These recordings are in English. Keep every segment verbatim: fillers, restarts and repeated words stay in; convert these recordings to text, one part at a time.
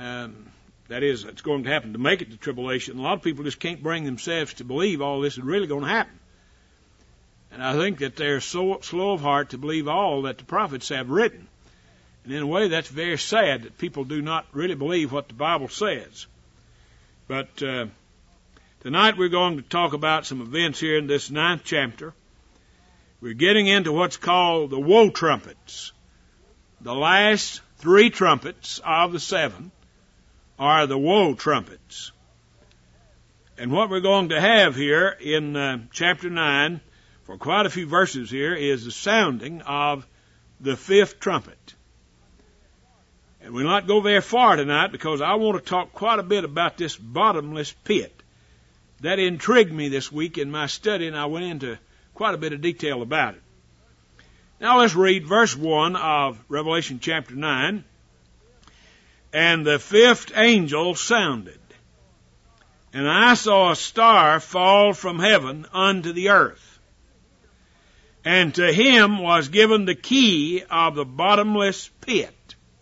Um, that is, it's going to happen to make it to tribulation. A lot of people just can't bring themselves to believe all this is really going to happen. And I think that they're so slow of heart to believe all that the prophets have written. And in a way, that's very sad that people do not really believe what the Bible says. But uh, tonight we're going to talk about some events here in this ninth chapter. We're getting into what's called the woe trumpets. The last three trumpets of the seven are the woe trumpets. And what we're going to have here in uh, chapter nine, for quite a few verses here, is the sounding of the fifth trumpet. And we'll not go very far tonight because I want to talk quite a bit about this bottomless pit. That intrigued me this week in my study, and I went into quite a bit of detail about it. Now let's read verse one of Revelation chapter nine. And the fifth angel sounded, and I saw a star fall from heaven unto the earth. And to him was given the key of the bottomless pit.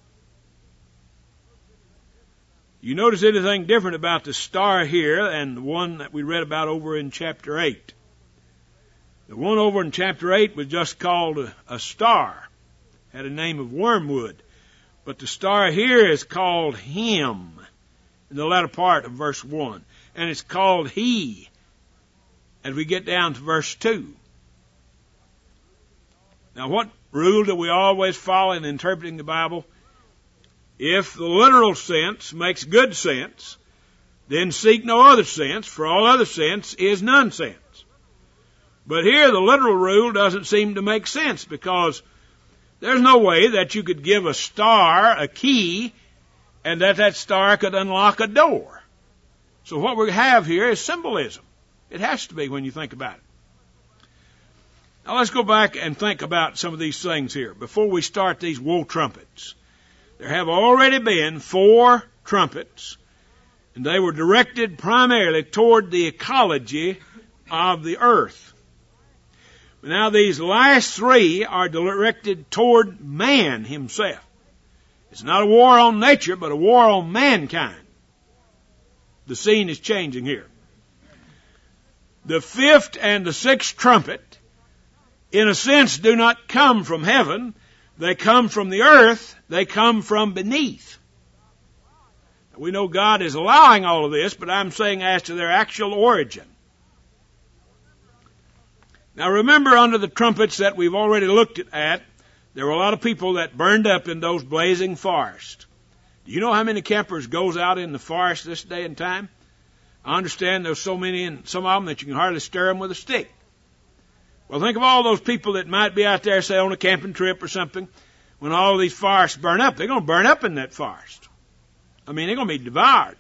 You notice anything different about the star here and the one that we read about over in chapter eight? The one over in chapter eight was just called a, a star, had a name of wormwood. But the star here is called him in the latter part of verse one. And it's called he as we get down to verse two. Now, what rule do we always follow in interpreting the Bible? If the literal sense makes good sense, then seek no other sense, for all other sense is nonsense. But here the literal rule doesn't seem to make sense, because there's no way that you could give a star a key and that that star could unlock a door. So what we have here is symbolism. It has to be when you think about it. Now let's go back and think about some of these things here before we start these woe trumpets. There have already been four trumpets, and they were directed primarily toward the ecology of the earth. Now these last three are directed toward man himself. It's not a war on nature, but a war on mankind. The scene is changing here. The fifth and the sixth trumpet, in a sense, do not come from heaven. They come from the earth. They come from beneath. We know God is allowing all of this, but I'm saying as to their actual origin. Now remember, under the trumpets that we've already looked at, there were a lot of people that burned up in those blazing forests. Do you know how many campers goes out in the forest this day and time? I understand there's so many, and some of them that you can hardly stir them with a stick. Well, think of all those people that might be out there, say, on a camping trip or something. When all of these forests burn up, they're going to burn up in that forest. I mean, they're going to be devoured.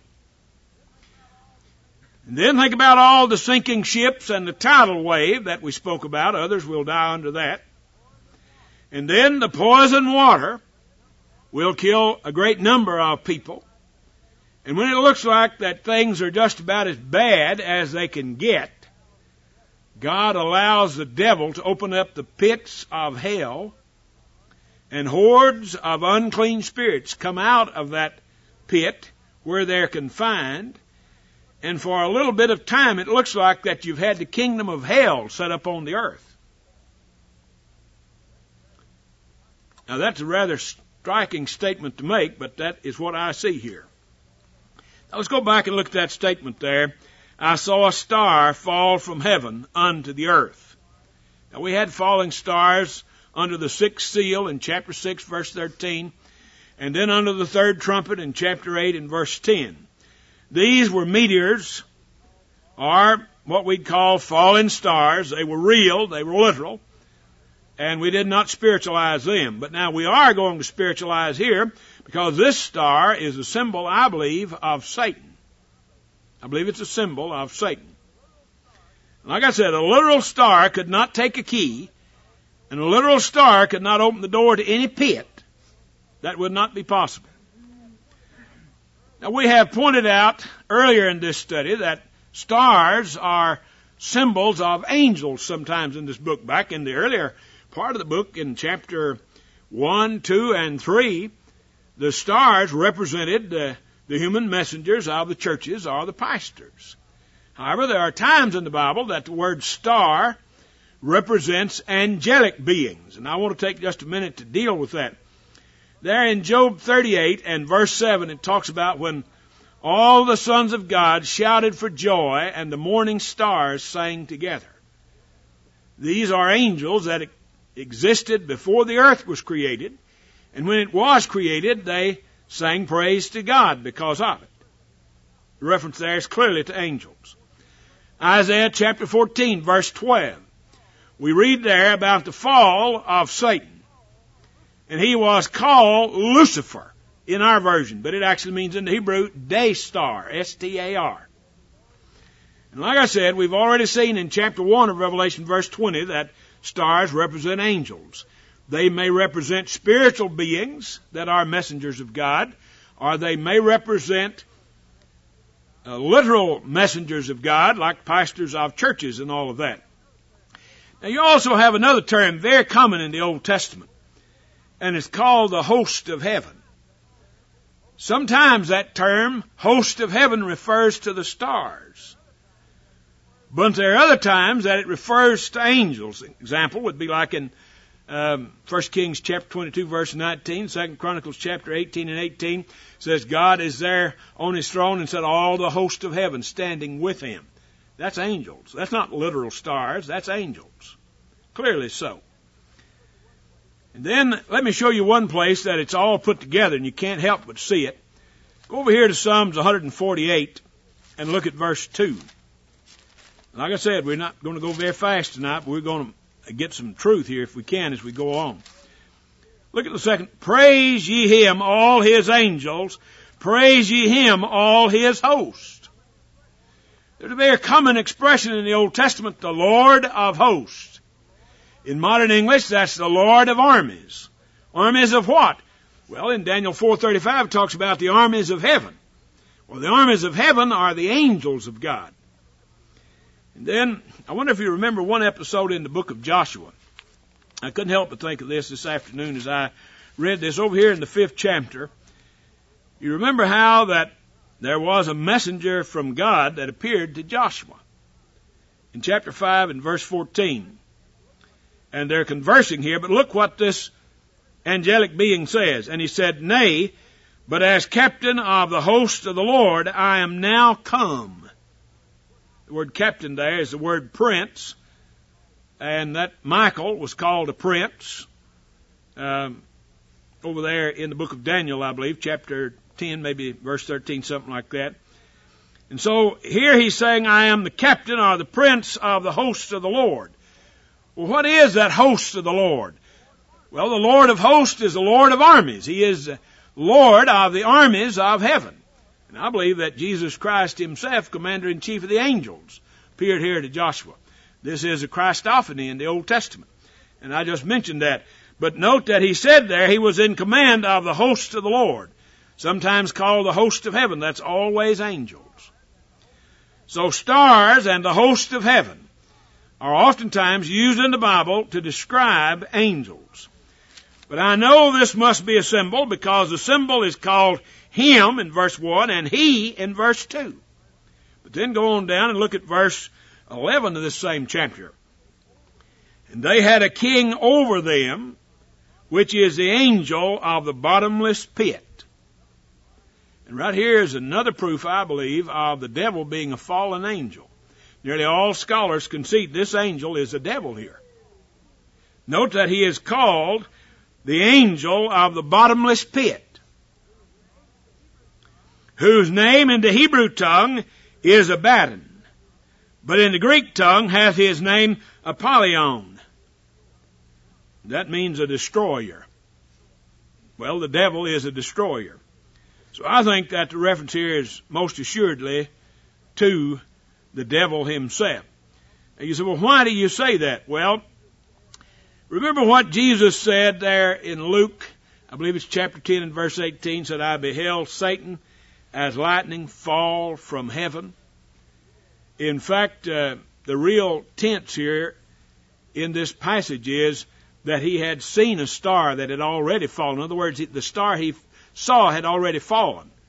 And then think about all the sinking ships and the tidal wave that we spoke about. Others will die under that. And then the poison water will kill a great number of people. And when it looks like that things are just about as bad as they can get, God allows the devil to open up the pits of hell, and hordes of unclean spirits come out of that pit where they're confined. And for a little bit of time, it looks like that you've had the kingdom of hell set up on the earth. Now, that's a rather striking statement to make, but that is what I see here. Now, let's go back and look at that statement there. I saw a star fall from heaven unto the earth. Now, we had falling stars under the sixth seal in chapter six, verse thirteen, and then under the third trumpet in chapter eight and verse ten. These were meteors, or what we'd call fallen stars. They were real, they were literal, and we did not spiritualize them. But now we are going to spiritualize here, because this star is a symbol, I believe, of Satan. I believe it's a symbol of Satan. Like I said, a literal star could not take a key, and a literal star could not open the door to any pit. That would not be possible. Now, we have pointed out earlier in this study that stars are symbols of angels sometimes in this book. Back in the earlier part of the book, in chapter one, two, and three, the stars represented the The human messengers of the churches are the pastors. However, there are times in the Bible that the word star represents angelic beings. And I want to take just a minute to deal with that. There in Job thirty-eight and verse seven, it talks about when all the sons of God shouted for joy and the morning stars sang together. These are angels that existed before the earth was created. And when it was created, they sang praise to God because of it. The reference there is clearly to angels. Isaiah chapter fourteen, verse twelve. We read there about the fall of Satan. And he was called Lucifer in our version, but it actually means in the Hebrew, day star, S T A R. And like I said, we've already seen in chapter one of Revelation, verse twenty, that stars represent angels. They may represent spiritual beings that are messengers of God, or they may represent uh, literal messengers of God, like pastors of churches and all of that. Now, you also have another term very common in the Old Testament, and it's called the host of heaven. Sometimes that term, host of heaven, refers to the stars. But there are other times that it refers to angels. An example would be like in um, First Kings chapter twenty-two, verse nineteen, Second Chronicles chapter eighteen and eighteen, says God is there on his throne and said all the host of heaven standing with him. That's angels. That's not literal stars. That's angels. Clearly so. And then let me show you one place that it's all put together and you can't help but see it. Go over here to Psalms one forty-eight and look at verse two. Like I said, we're not going to go very fast tonight, but we're going to get some truth here if we can as we go on. Look at the second. Praise ye him, all his angels. Praise ye him, all his host. There's a very common expression in the Old Testament, the Lord of hosts. In modern English, that's the Lord of armies. Armies of what? Well, in Daniel four thirty-five, it talks about the armies of heaven. Well, the armies of heaven are the angels of God. And then, I wonder if you remember one episode in the book of Joshua. I couldn't help but think of this this afternoon as I read this over here in the fifth chapter. You remember how that there was a messenger from God that appeared to Joshua. In chapter five and verse fourteen. And they're conversing here, but look what this angelic being says. And he said, Nay, but as captain of the host of the Lord, I am now come. The word captain there is the word prince, and that Michael was called a prince. Um, over there in the book of Daniel, I believe, chapter ten, maybe verse thirteen, something like that. And so here he's saying, I am the captain or the prince of the host of the Lord. Well, what is that host of the Lord? Well, the Lord of hosts is the Lord of armies. He is the Lord of the armies of heaven. And I believe that Jesus Christ himself, commander-in-chief of the angels, appeared here to Joshua. This is a Christophany in the Old Testament. And I just mentioned that. But note that he said there he was in command of the host of the Lord. Sometimes called the host of heaven. That's always angels. So stars and the host of heaven are oftentimes used in the Bible to describe angels. But I know this must be a symbol because the symbol is called him in verse one and he in verse two. But then go on down and look at verse eleven of this same chapter. And they had a king over them, which is the angel of the bottomless pit. And right here is another proof, I believe, of the devil being a fallen angel. Nearly all scholars concede this angel is the devil here. Note that he is called the angel of the bottomless pit, whose name in the Hebrew tongue is Abaddon, but in the Greek tongue hath his name Apollyon. That means a destroyer. Well, the devil is a destroyer. So I think that the reference here is most assuredly to the devil himself. And you say, well, why do you say that? Well, remember what Jesus said there in Luke, I believe it's chapter ten and verse eighteen, said, I beheld Satan as lightning fall from heaven. In fact, uh, the real tense here in this passage is that he had seen a star that had already fallen. In other words, the star he saw had already fallen.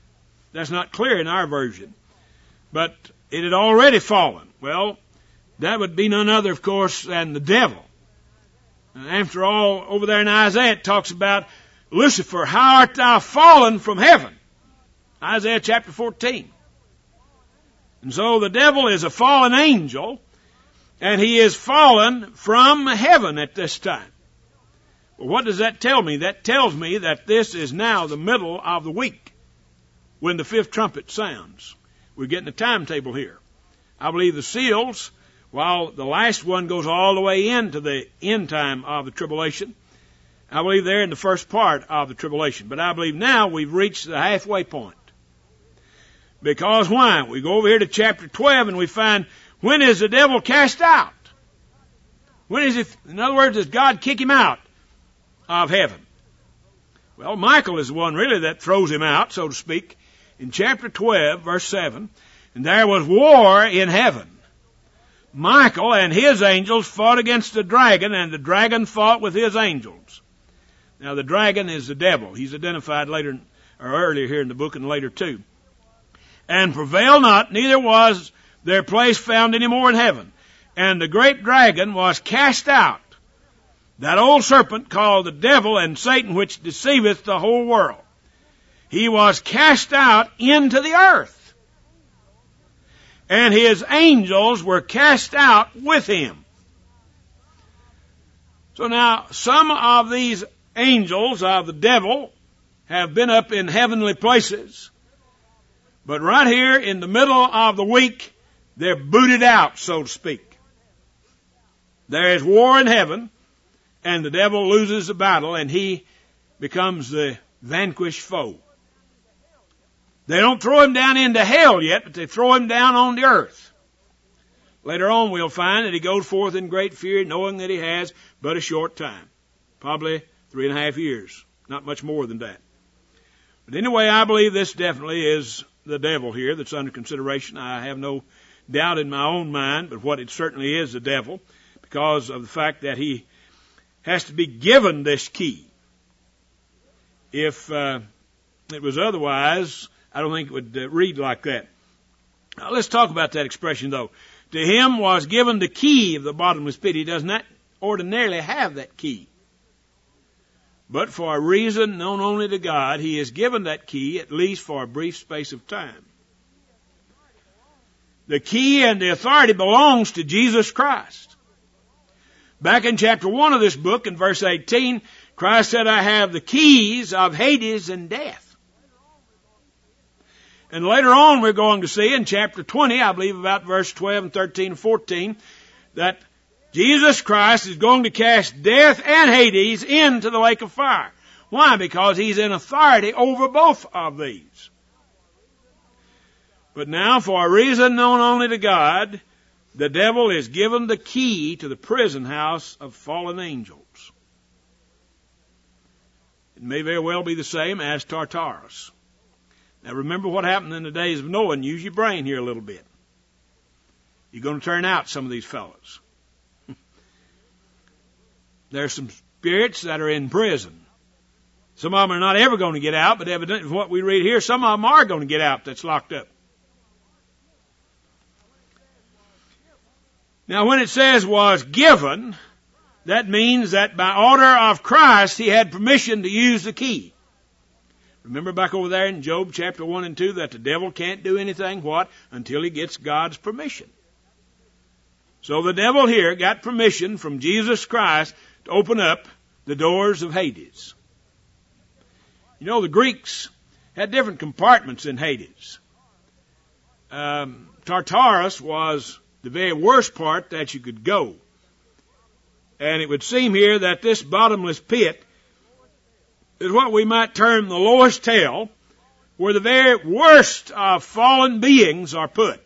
That's not clear in our version. But it had already fallen. Well, that would be none other, of course, than the devil. And after all, over there in Isaiah, it talks about Lucifer, how art thou fallen from heaven? Isaiah chapter fourteen. And so the devil is a fallen angel, and he is fallen from heaven at this time. Well, what does that tell me? That tells me that this is now the middle of the week when the fifth trumpet sounds. We're getting a timetable here. I believe the seals, while the last one goes all the way into the end time of the tribulation, I believe they're in the first part of the tribulation. But I believe now we've reached the halfway point. Because why? We go over here to chapter twelve and we find, when is the devil cast out? When is it, in other words, does God kick him out of heaven? Well, Michael is the one really that throws him out, so to speak, in chapter twelve, verse seven. And there was war in heaven. Michael and his angels fought against the dragon, and the dragon fought with his angels. Now, the dragon is the devil. He's identified later, or earlier here in the book and later too. And prevailed not, neither was their place found any more in heaven. And the great dragon was cast out, that old serpent called the devil and Satan, which deceiveth the whole world. He was cast out into the earth, and his angels were cast out with him. So now, some of these angels of the devil have been up in heavenly places, but right here in the middle of the week, they're booted out, so to speak. There is war in heaven, and the devil loses the battle, and he becomes the vanquished foe. They don't throw him down into hell yet, but they throw him down on the earth. Later on, we'll find that he goes forth in great fear, knowing that he has but a short time. Probably three and a half years. Not much more than that. But anyway, I believe this definitely is the devil here that's under consideration. I have no doubt in my own mind, but what it certainly is the devil, because of the fact that he has to be given this key. If uh, it was otherwise, I don't think it would uh, read like that. Now, let's talk about that expression, though. To him was given the key of the bottomless pit. He does not ordinarily have that key. But for a reason known only to God, he is given that key, at least for a brief space of time. The key and the authority belongs to Jesus Christ. Back in chapter one of this book, in verse eighteen, Christ said, I have the keys of Hades and death. And later on we're going to see in chapter twenty, I believe about verse twelve and thirteen and fourteen, that Jesus Christ is going to cast death and Hades into the lake of fire. Why? Because he's in authority over both of these. But now, for a reason known only to God, the devil is given the key to the prison house of fallen angels. It may very well be the same as Tartarus. Now remember what happened in the days of Noah, and use your brain here a little bit. You're going to turn out some of these fellows. There's some spirits that are in prison. Some of them are not ever going to get out, but evidently from what we read here, some of them are going to get out that's locked up. Now when it says was given, that means that by order of Christ, he had permission to use the key. Remember back over there in Job chapter one and two that the devil can't do anything, what? Until he gets God's permission. So the devil here got permission from Jesus Christ to open up the doors of Hades. You know, the Greeks had different compartments in Hades. Um, Tartarus was the very worst part that you could go. And it would seem here that this bottomless pit is what we might term the lowest hell, where the very worst of fallen beings are put.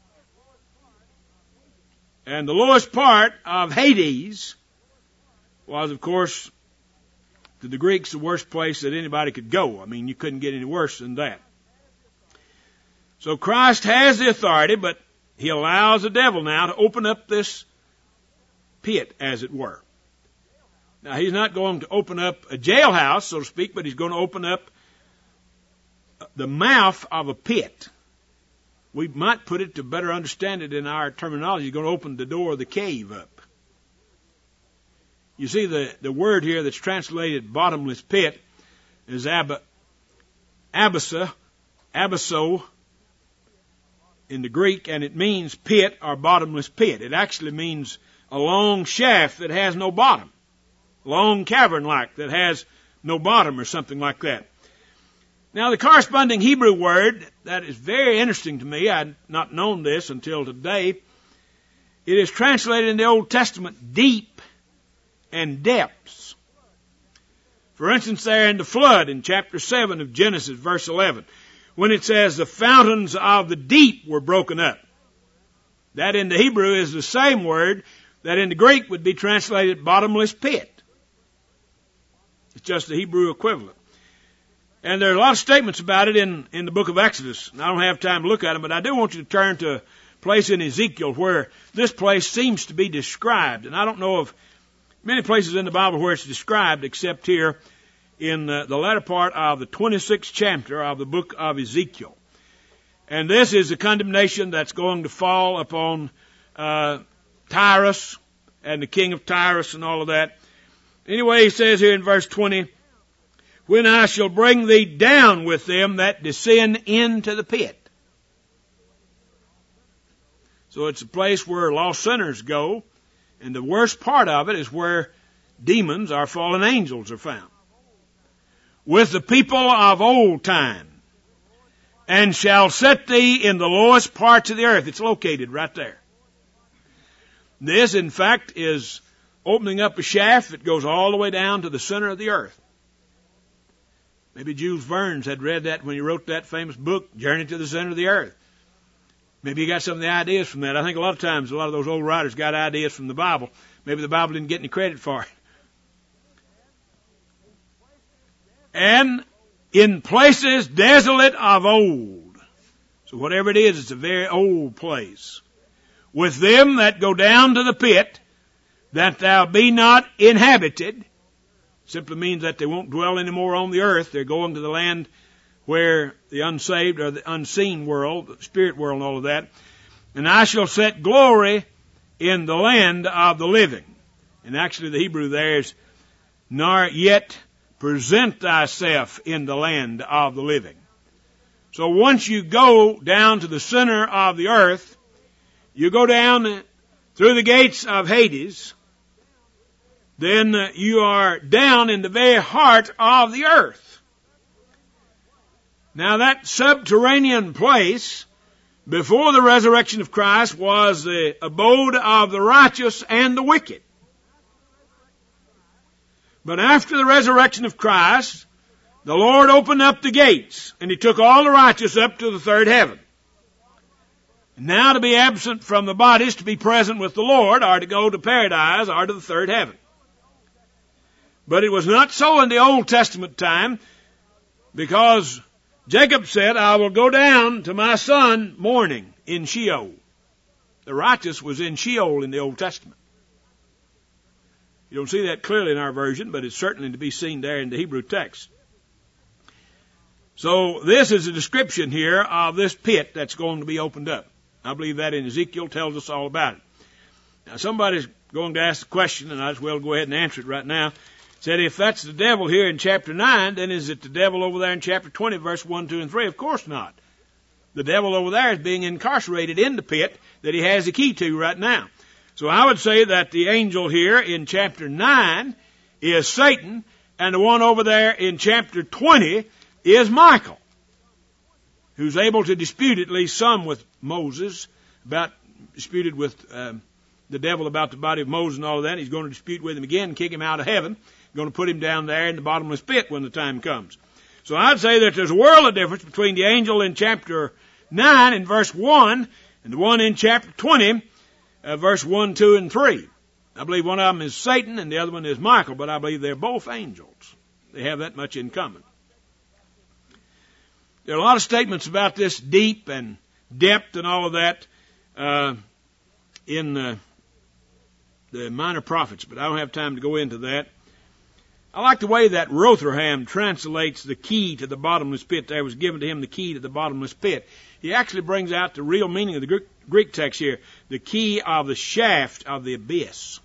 And the lowest part of Hades was, of course, to the Greeks, the worst place that anybody could go. I mean, you couldn't get any worse than that. So Christ has the authority, but he allows the devil now to open up this pit, as it were. Now, he's not going to open up a jailhouse, so to speak, but he's going to open up the mouth of a pit. We might put it to better understand it in our terminology. You're going to open the door of the cave up. You see, the, the word here that's translated bottomless pit is ab, abyssa, abysso in the Greek, and it means pit or bottomless pit. It actually means a long shaft that has no bottom. Long cavern-like that has no bottom or something like that. Now, the corresponding Hebrew word that is very interesting to me, I had not known this until today, it is translated in the Old Testament deep and depths. For instance, there in the flood in chapter seven of Genesis, verse eleven, when it says the fountains of the deep were broken up. That in the Hebrew is the same word that in the Greek would be translated bottomless pit. It's just the Hebrew equivalent. And there are a lot of statements about it in, in the book of Exodus. And I don't have time to look at them, but I do want you to turn to a place in Ezekiel where this place seems to be described. And I don't know of many places in the Bible where it's described except here in the, the latter part of the twenty-sixth chapter of the book of Ezekiel. And this is the condemnation that's going to fall upon uh, Tyrus and the king of Tyrus and all of that. Anyway, he says here in verse twenty, when I shall bring thee down with them that descend into the pit. So it's a place where lost sinners go, and the worst part of it is where demons or fallen angels are found. With the people of old time, and shall set thee in the lowest parts of the earth. It's located right there. This, in fact, is opening up a shaft that goes all the way down to the center of the earth. Maybe Jules Verne's had read that when he wrote that famous book, Journey to the Center of the Earth. Maybe he got some of the ideas from that. I think a lot of times a lot of those old writers got ideas from the Bible. Maybe the Bible didn't get any credit for it. And in places desolate of old. So whatever it is, it's a very old place. With them that go down to the pit, that thou be not inhabited. Simply means that they won't dwell anymore on the earth. They're going to the land where the unsaved or the unseen world, the spirit world and all of that. And I shall set glory in the land of the living. And actually the Hebrew there is, nor yet present thyself in the land of the living. So once you go down to the center of the earth, you go down through the gates of Hades, then you are down in the very heart of the earth. Now that subterranean place, before the resurrection of Christ, was the abode of the righteous and the wicked. But after the resurrection of Christ, the Lord opened up the gates, and He took all the righteous up to the third heaven. And now to be absent from the bodies, to be present with the Lord, or to go to paradise, or to the third heaven. But it was not so in the Old Testament time, because Jacob said, I will go down to my son mourning in Sheol. The righteous was in Sheol in the Old Testament. You don't see that clearly in our version, but it's certainly to be seen there in the Hebrew text. So this is a description here of this pit that's going to be opened up. I believe that in Ezekiel tells us all about it. Now somebody's going to ask the question, and I as well go ahead and answer it right now. Said, if that's the devil here in chapter nine, then is it the devil over there in chapter twenty, verse one, two, and three? Of course not. The devil over there is being incarcerated in the pit that he has the key to right now. So I would say that the angel here in chapter nine is Satan, and the one over there in chapter twenty is Michael, who's able to dispute at least some with Moses, about disputed with um, the devil about the body of Moses and all of that. He's going to dispute with him again and kick him out of heaven. Going to put him down there in the bottomless pit when the time comes. So I'd say that there's a world of difference between the angel in chapter nine and verse one and the one in chapter twenty, uh, verse one, two, and three. I believe one of them is Satan and the other one is Michael, but I believe they're both angels. They have that much in common. There are a lot of statements about this deep and depth and all of that uh, in uh, the minor prophets, but I don't have time to go into that. I like the way that Rotherham translates the key to the bottomless pit. There was given to him the key to the bottomless pit. He actually brings out the real meaning of the Greek text here, the key of the shaft of the abyss.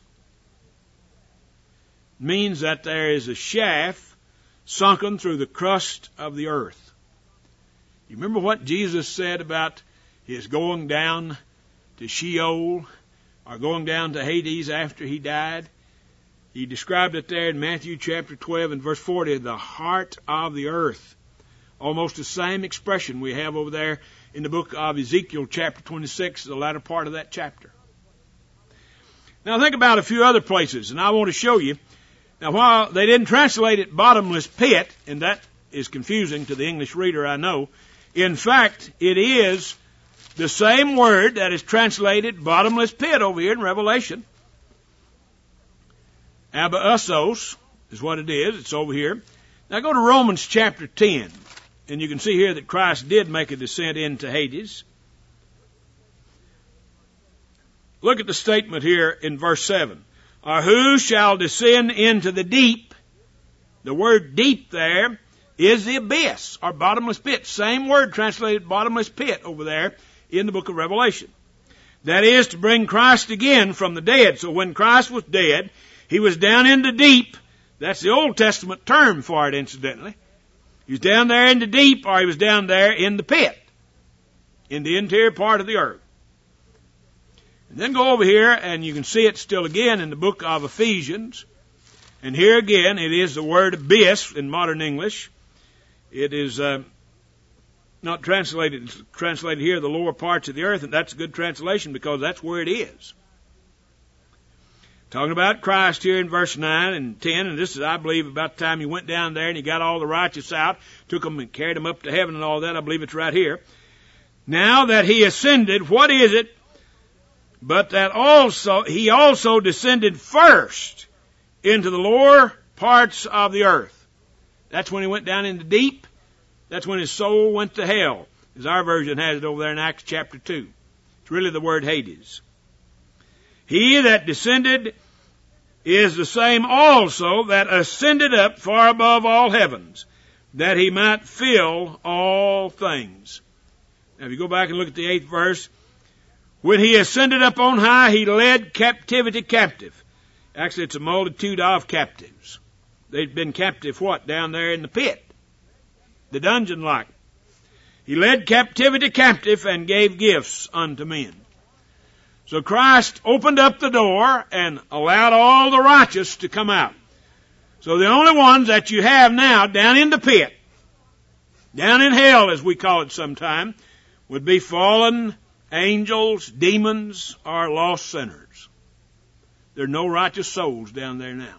It means that there is a shaft sunken through the crust of the earth. You remember what Jesus said about his going down to Sheol or going down to Hades after he died? He described it there in Matthew chapter twelve and verse forty, the heart of the earth. Almost the same expression we have over there in the book of Ezekiel chapter twenty-six, the latter part of that chapter. Now think about a few other places, and I want to show you. Now while they didn't translate it bottomless pit, and that is confusing to the English reader, I know, in fact, it is the same word that is translated bottomless pit over here in Revelation. Abaossos is what it is. It's over here. Now go to Romans chapter ten, and you can see here that Christ did make a descent into Hades. Look at the statement here in verse seven. Or who shall descend into the deep? The word deep there is the abyss, or bottomless pit. Same word translated bottomless pit over there in the book of Revelation. That is to bring Christ again from the dead. So when Christ was dead, he was down in the deep. That's the Old Testament term for it, incidentally. He was down there in the deep, or he was down there in the pit, in the interior part of the earth. And then go over here, and you can see it still again in the book of Ephesians. And here again, it is the word abyss in modern English. It is uh, not translated, it's translated here, the lower parts of the earth, and that's a good translation because that's where it is. Talking about Christ here in verse nine and ten, and this is, I believe, about the time he went down there and he got all the righteous out, took them and carried them up to heaven and all that. I believe it's right here. Now that he ascended, what is it? But that also, he also descended first into the lower parts of the earth. That's when he went down into deep. That's when his soul went to hell, as our version has it over there in Acts chapter two. It's really the word Hades. He that descended is the same also that ascended up far above all heavens, that he might fill all things. Now if you go back and look at the eighth verse, when he ascended up on high, he led captivity captive. Actually, it's a multitude of captives. They'd been captive, what? Down there in the pit. The dungeon like. He led captivity captive and gave gifts unto men. So Christ opened up the door and allowed all the righteous to come out. So the only ones that you have now down in the pit, down in hell as we call it sometime, would be fallen angels, demons, or lost sinners. There are no righteous souls down there now.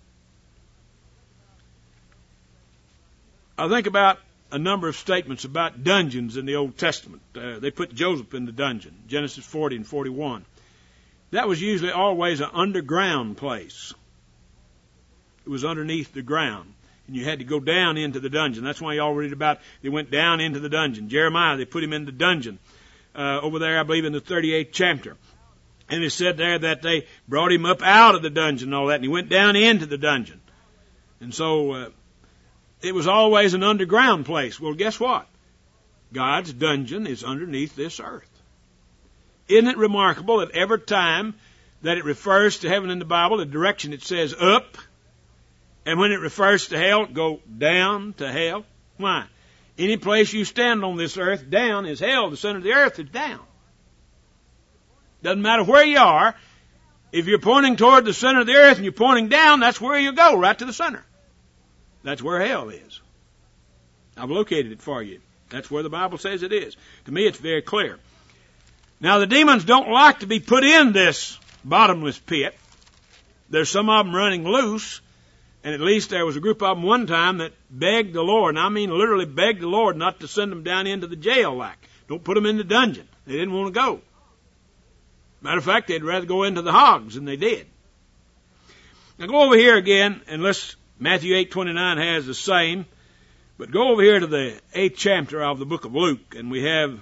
I think about a number of statements about dungeons in the Old Testament. Uh, they put Joseph in the dungeon, Genesis forty and forty-one. That was usually always an underground place. It was underneath the ground, and you had to go down into the dungeon. That's why you all read about they went down into the dungeon. Jeremiah, they put him in the dungeon uh, over there, I believe, in the thirty-eighth chapter. And it said there that they brought him up out of the dungeon and all that, and he went down into the dungeon. And so uh, it was always an underground place. Well, guess what? God's dungeon is underneath this earth. Isn't it remarkable that every time that it refers to heaven in the Bible, the direction it says up, and when it refers to hell, go down to hell? Why? Any place you stand on this earth, down is hell. The center of the earth is down. Doesn't matter where you are. If you're pointing toward the center of the earth and you're pointing down, that's where you go, right to the center. That's where hell is. I've located it for you. That's where the Bible says it is. To me, it's very clear. Now, the demons don't like to be put in this bottomless pit. There's some of them running loose, and at least there was a group of them one time that begged the Lord, and I mean literally begged the Lord not to send them down into the jail like. Don't put them in the dungeon. They didn't want to go. Matter of fact, they'd rather go into the hogs than they did. Now go over here again, and let's, Matthew eight twenty-nine has the same, but go over here to the eighth chapter of the book of Luke, and we have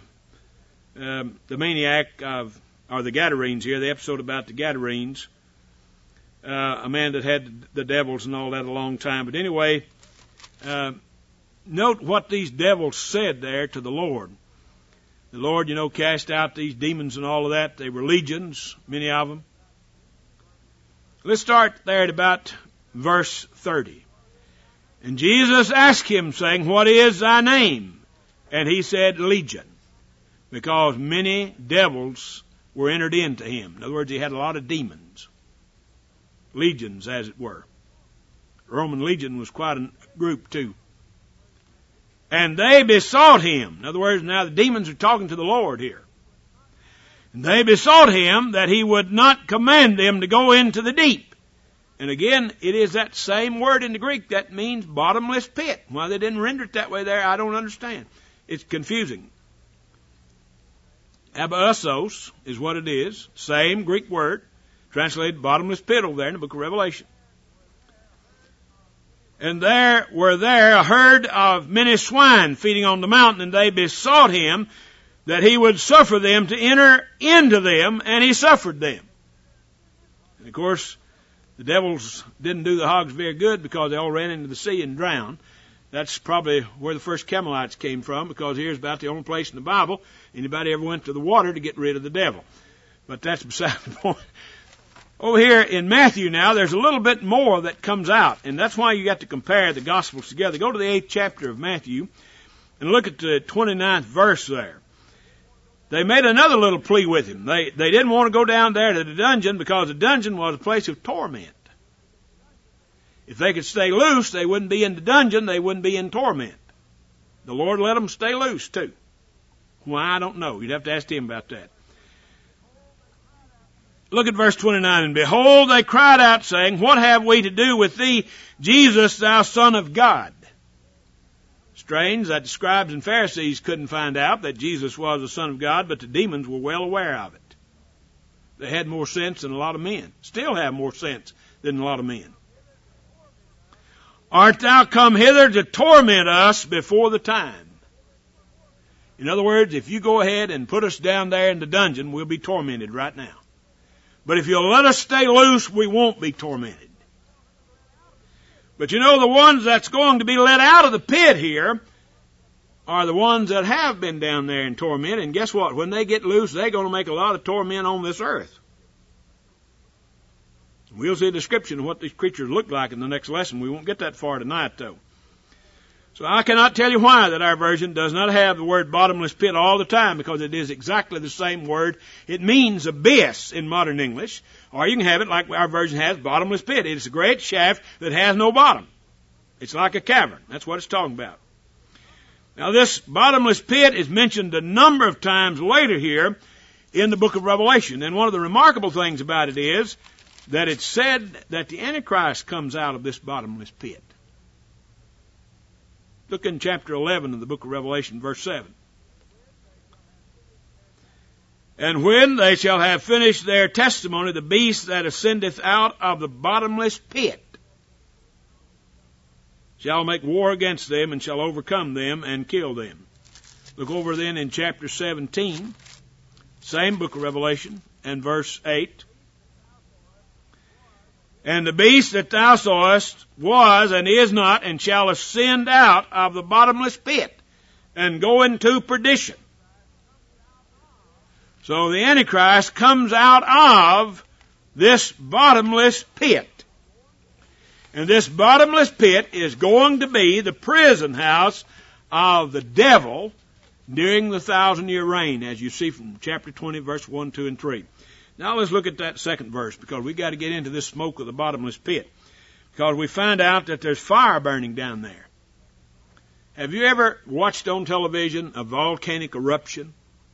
um, the maniac of, or the Gadarenes here, the episode about the Gadarenes. uh, a man that had the devils and all that a long time. But anyway, uh, note what these devils said there to the Lord. The Lord, you know, cast out these demons and all of that. They were legions, many of them. Let's start there at about verse thirty. And Jesus asked him, saying, What is thy name? And he said, Legion, because many devils were entered into him. In other words, he had a lot of demons. Legions, as it were. The Roman legion was quite a group, too. And they besought him. In other words, now the demons are talking to the Lord here. And they besought him that he would not command them to go into the deep. And again, it is that same word in the Greek that means bottomless pit. Why they didn't render it that way there, I don't understand. It's confusing. Abassos is what it is. Same Greek word, translated bottomless pit over there in the book of Revelation. And there were there a herd of many swine feeding on the mountain, and they besought him that he would suffer them to enter into them, and he suffered them. And of course, the devils didn't do the hogs very good because they all ran into the sea and drowned. That's probably where the first Camelites came from, because here's about the only place in the Bible anybody ever went to the water to get rid of the devil. But that's beside the point. Over here in Matthew now, there's a little bit more that comes out, and that's why you got to compare the Gospels together. Go to the eighth chapter of Matthew and look at the twenty-ninth verse there. They made another little plea with him. They, they didn't want to go down there to the dungeon because the dungeon was a place of torment. If they could stay loose, they wouldn't be in the dungeon, they wouldn't be in torment. The Lord let them stay loose too. Why, I don't know. You'd have to ask him about that. Look at verse twenty-nine. And behold, they cried out, saying, What have we to do with thee, Jesus, thou Son of God? Strange that the scribes and Pharisees couldn't find out that Jesus was the Son of God, but the demons were well aware of it. They had more sense than a lot of men. Still have more sense than a lot of men. Art thou come hither to torment us before the time? In other words, if you go ahead and put us down there in the dungeon, we'll be tormented right now. But if you'll let us stay loose, we won't be tormented. But you know, the ones that's going to be let out of the pit here are the ones that have been down there in torment. And guess what? When they get loose, they're going to make a lot of torment on this earth. We'll see a description of what these creatures look like in the next lesson. We won't get that far tonight, though. So I cannot tell you why that our version does not have the word bottomless pit all the time, because it is exactly the same word. It means abyss in modern English, or you can have it like our version has, bottomless pit. It's a great shaft that has no bottom. It's like a cavern. That's what it's talking about. Now this bottomless pit is mentioned a number of times later here in the book of Revelation. And one of the remarkable things about it is that it's said that the Antichrist comes out of this bottomless pit. Look in chapter eleven of the book of Revelation, verse seven. And when they shall have finished their testimony, the beast that ascendeth out of the bottomless pit shall make war against them, and shall overcome them, and kill them. Look over then in chapter seventeen, same book of Revelation, and verse eight. And the beast that thou sawest was, and is not, and shall ascend out of the bottomless pit, and go into perdition. So the Antichrist comes out of this bottomless pit. And this bottomless pit is going to be the prison house of the devil during the thousand year reign, as you see from chapter twenty, verse one, two, and three. Now let's look at that second verse, because we've got to get into this smoke of the bottomless pit, because we find out that there's fire burning down there. Have you ever watched on television a volcanic eruption?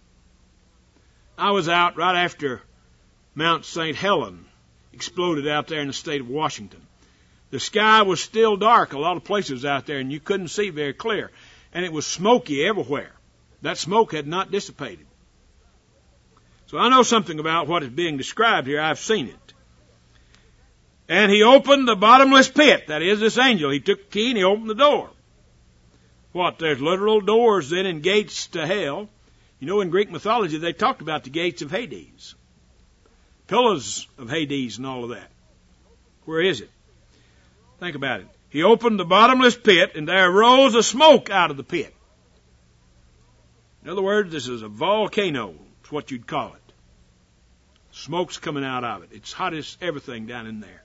I was out right after Mount Saint Helens exploded out there in the state of Washington. The sky was still dark a lot of places out there, and you couldn't see very clear. And it was smoky everywhere. That smoke had not dissipated. So I know something about what is being described here. I've seen it. And he opened the bottomless pit. That is, this angel. He took the key and he opened the door. What? There's literal doors then and gates to hell. You know, in Greek mythology, they talked about the gates of Hades. Pillars of Hades and all of that. Where is it? Think about it. He opened the bottomless pit, and there rose a smoke out of the pit. In other words, this is a volcano. It's what you'd call it. Smoke's coming out of it. It's hot as everything down in there.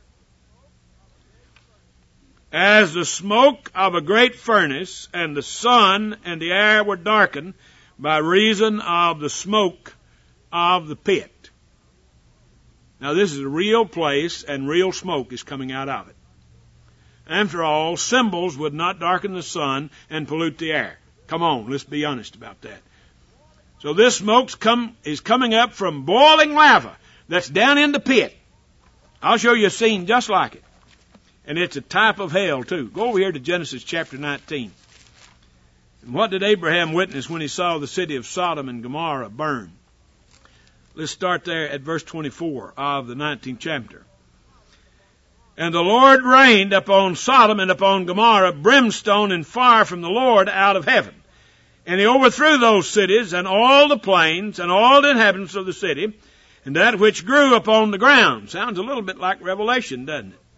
As the smoke of a great furnace, and the sun and the air were darkened by reason of the smoke of the pit. Now this is a real place, and real smoke is coming out of it. After all, symbols would not darken the sun and pollute the air. Come on, let's be honest about that. So this smoke come, is coming up from boiling lava that's down in the pit. I'll show you a scene just like it. And it's a type of hell, too. Go over here to Genesis chapter nineteen. And what did Abraham witness when he saw the city of Sodom and Gomorrah burn? Let's start there at verse twenty-four of the nineteenth chapter. And the Lord rained upon Sodom and upon Gomorrah brimstone and fire from the Lord out of heaven. And he overthrew those cities and all the plains and all the inhabitants of the city and that which grew upon the ground. Sounds a little bit like Revelation, doesn't it?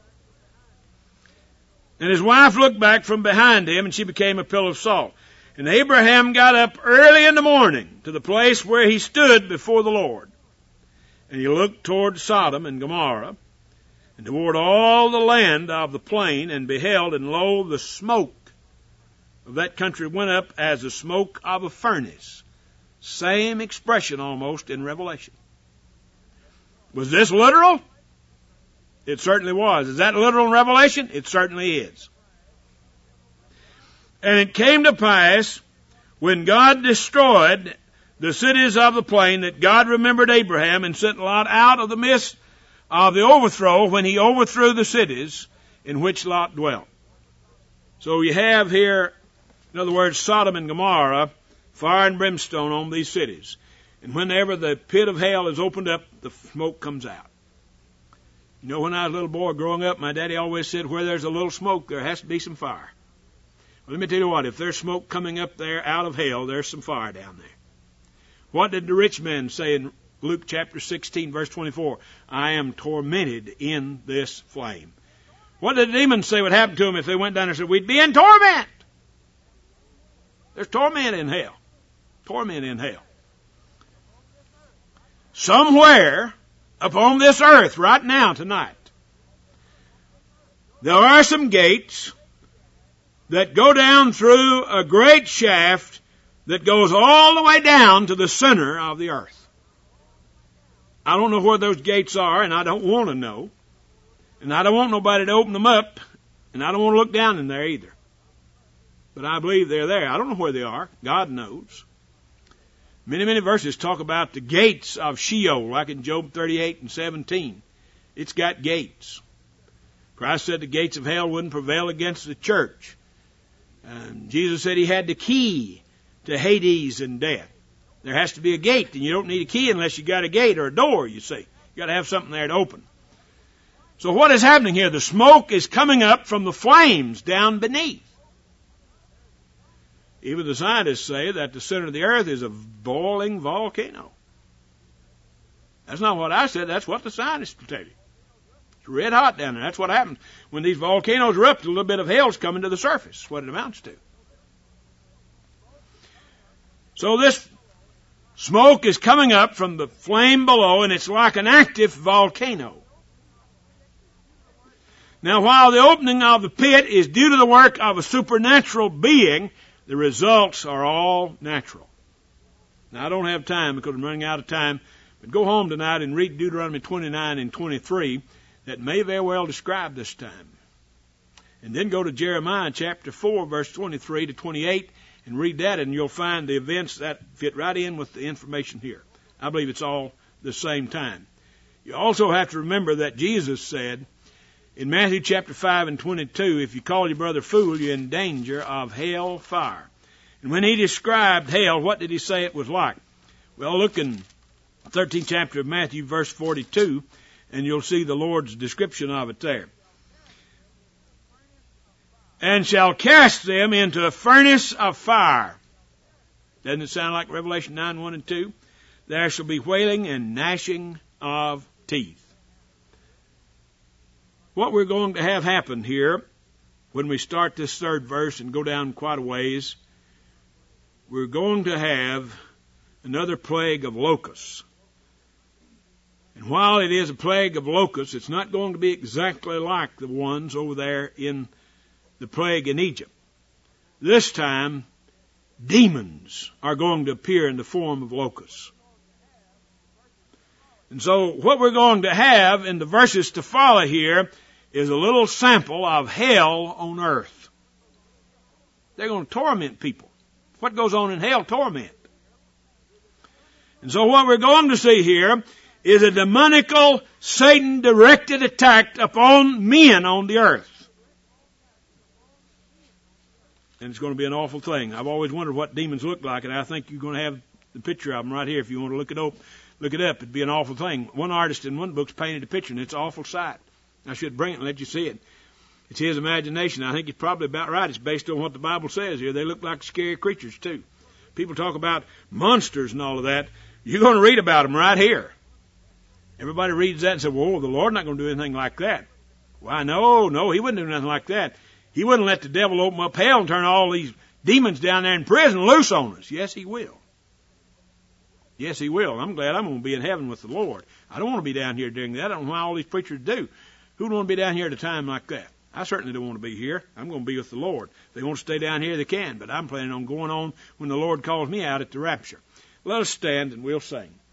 And his wife looked back from behind him, and she became a pillar of salt. And Abraham got up early in the morning to the place where he stood before the Lord. And he looked toward Sodom and Gomorrah, and toward all the land of the plain, and beheld, and lo, the smoke of that country went up as the smoke of a furnace. Same expression almost in Revelation. Was this literal? It certainly was. Is that literal in Revelation? It certainly is. And it came to pass, when God destroyed the cities of the plain, that God remembered Abraham and sent Lot out of the midst of the overthrow when he overthrew the cities in which Lot dwelt. So you have here, in other words, Sodom and Gomorrah, fire and brimstone on these cities. And whenever the pit of hell is opened up, the smoke comes out. You know, when I was a little boy growing up, my daddy always said, where there's a little smoke, there has to be some fire. Well, let me tell you what, if there's smoke coming up there out of hell, there's some fire down there. What did the rich man say in Luke chapter sixteen, verse twenty-four? I am tormented in this flame. What did the demons say would happen to them if they went down there and said, we'd be in torment? There's torment in hell. Torment in hell. Somewhere upon this earth right now, tonight, there are some gates that go down through a great shaft that goes all the way down to the center of the earth. I don't know where those gates are, and I don't want to know. And I don't want nobody to open them up, and I don't want to look down in there either. But I believe they're there. I don't know where they are. God knows. Many, many verses talk about the gates of Sheol, like in Job thirty-eight and seventeen. It's got gates. Christ said the gates of hell wouldn't prevail against the church. Um, Jesus said he had the key to Hades and death. There has to be a gate, and you don't need a key unless you got a gate or a door, you see. You got to have something there to open. So what is happening here? The smoke is coming up from the flames down beneath. Even the scientists say that the center of the earth is a boiling volcano. That's not what I said. That's what the scientists will tell you. It's red hot down there. That's what happens when these volcanoes erupt. A little bit of hell's coming to the surface. That's what it amounts to. So this smoke is coming up from the flame below, and it's like an active volcano. Now, while the opening of the pit is due to the work of a supernatural being, the results are all natural. Now, I don't have time because I'm running out of time, but go home tonight and read Deuteronomy twenty-nine and twenty-three. That may very well describe this time. And then go to Jeremiah chapter four, verse twenty-three to twenty-eight, and read that, and you'll find the events that fit right in with the information here. I believe it's all the same time. You also have to remember that Jesus said in Matthew chapter five and twenty-two, if you call your brother fool, you're in danger of hell fire. And when he described hell, what did he say it was like? Well, look in the thirteenth chapter of Matthew, verse forty-two, and you'll see the Lord's description of it there. And shall cast them into a furnace of fire. Doesn't it sound like Revelation nine, one and two? There shall be wailing and gnashing of teeth. what we're going to have happen here when we start this third verse and go down quite a ways, we're going to have another plague of locusts. And while it is a plague of locusts, it's not going to be exactly like the ones over there in the plague in Egypt. This time, demons are going to appear in the form of locusts. And so what we're going to have in the verses to follow here is a little sample of hell on earth. They're going to torment people. What goes on in hell? Torment. And so what we're going to see here is a demonical, Satan-directed attack upon men on the earth. And it's going to be an awful thing. I've always wondered what demons look like, and I think you're going to have the picture of them right here if you want to look it up. Look it up. It'd be an awful thing. One artist in one book's painted a picture, and it's an awful sight. I should bring it and let you see it. It's his imagination. I think it's probably about right. It's based on what the Bible says here. They look like scary creatures, too. People talk about monsters and all of that. You're going to read about them right here. Everybody reads that and says, well, the Lord's not going to do anything like that. Why, no, no, he wouldn't do nothing like that. He wouldn't let the devil open up hell and turn all these demons down there in prison loose on us. Yes, he will. Yes, he will. I'm glad I'm going to be in heaven with the Lord. I don't want to be down here doing that. I don't know why all these preachers do. Who would want to be down here at a time like that? I certainly don't want to be here. I'm going to be with the Lord. If they want to stay down here, they can, but I'm planning on going on when the Lord calls me out at the rapture. Let us stand and we'll sing.